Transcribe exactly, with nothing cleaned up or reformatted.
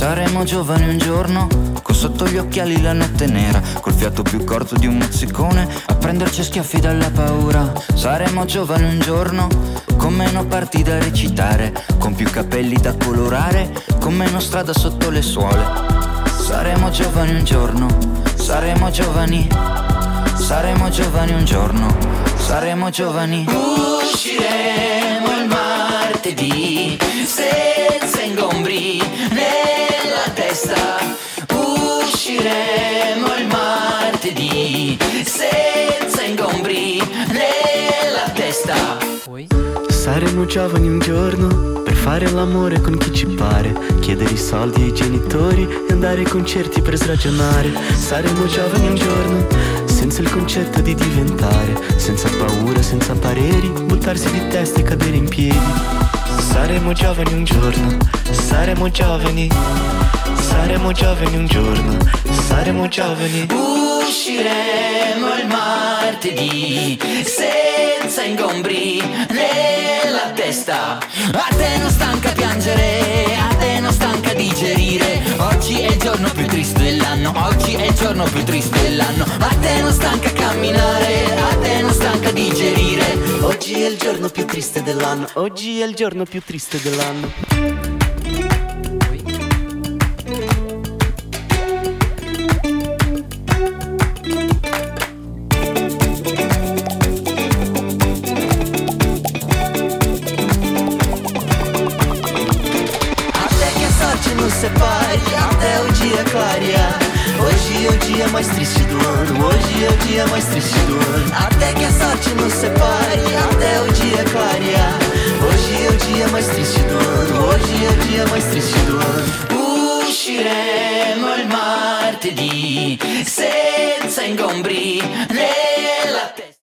Saremo giovani un giorno, con sotto gli occhiali la notte nera, col fiato più corto di un mozzicone, a prenderci a schiaffi dalla paura. Saremo giovani un giorno, con meno parti da recitare, con più capelli da colorare, con meno strada sotto le suole. Saremo giovani un giorno, saremo giovani, saremo giovani un giorno, saremo giovani. Usciremo il martedì senza ingombri nella testa. Usciremo il martedì senza ingombri nella testa. Saremo giovani un giorno per fare l'amore con chi ci pare, chiedere i soldi ai genitori e andare ai concerti per sragionare. Saremo giovani un giorno senza il concetto di diventare, senza paura, senza pareri, buttarsi di testa e cadere in piedi. Saremo giovani un giorno, saremo giovani, saremo giovani un giorno, saremo giovani. Usciremo il martedì senza ingombri nella testa. A te non stanca piangere, a te non stanca digerire. Oggi è il giorno più triste dell'anno, oggi è il giorno più triste dell'anno. A te non stanca camminare, a te non stanca digerire. Oggi è il giorno più triste dell'anno, oggi è il giorno più triste dell'anno. Não separe, até o dia clarear. Hoje é o dia mais triste do ano, hoje é o dia mais triste do ano. Até que a sorte nos separe, até o dia clarear. Hoje é o dia mais triste do ano, hoje é o dia mais triste do ano. Usciremo il martedì senza ingombri.